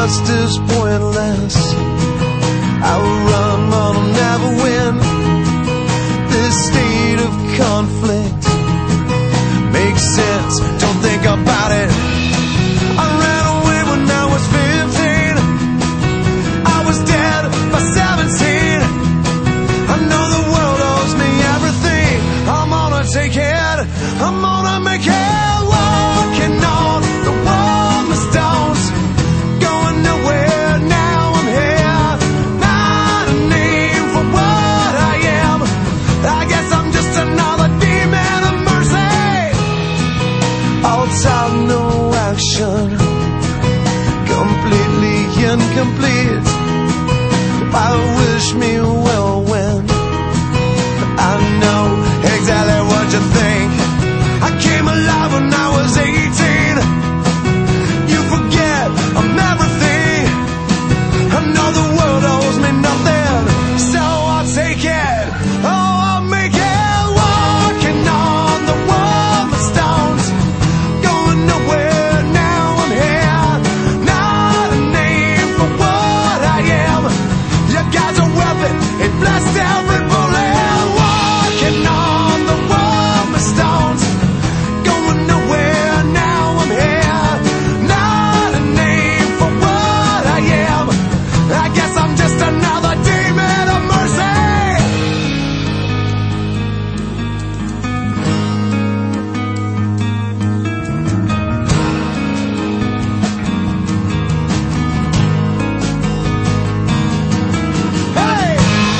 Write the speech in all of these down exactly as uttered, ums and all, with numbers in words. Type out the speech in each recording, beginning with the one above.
just as pointless. I will run, but I'll never win. This state of conflict makes sense, don't think about it. I ran away when I was fifteen. I was dead by seventeen. I know the world owes me everything. I'm gonna take it, I'm gonna make it. Walking on the warm stones, going nowhere, now I'm here. Not a name for what I am. I guess I'm just another demon of mercy. All talk, no action, completely incomplete. I wish me well when I know exactly what you think. I came alive when I was eighteen. You forget I'm everything. I know the world owes me nothing, so I'll take it. Oh, I'll make it. Walking on the warm stones, going nowhere, now I'm here. Not a name for what I am. You got a weapon, it blasts every bullet. Walking on the warm stones, going nowhere, now I'm here. Not a name for what I am. I guess I'm just another demon of mercy. Hey!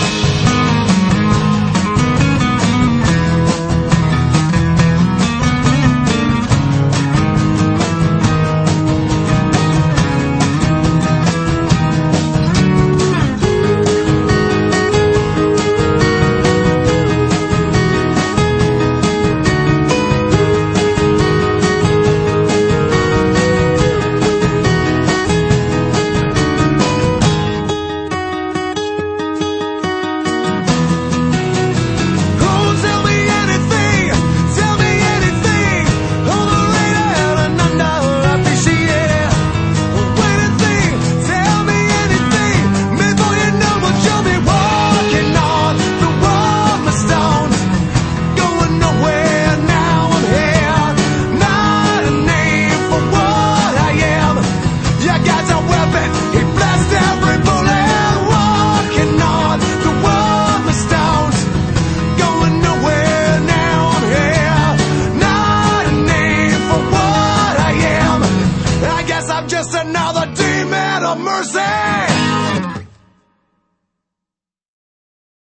Oh, tell me anything, tell me anything. Overrated and underappreciated. Anything, tell me anything. Before you know what you'll be walking on the warm stones, going nowhere, now I'm here. Not a name for what I am. You got a weapon, it blasts every bullet. Walking on the warm stones, going nowhere, now I'm here. Not a name for what I am. I guess I'm just another demon of mercy.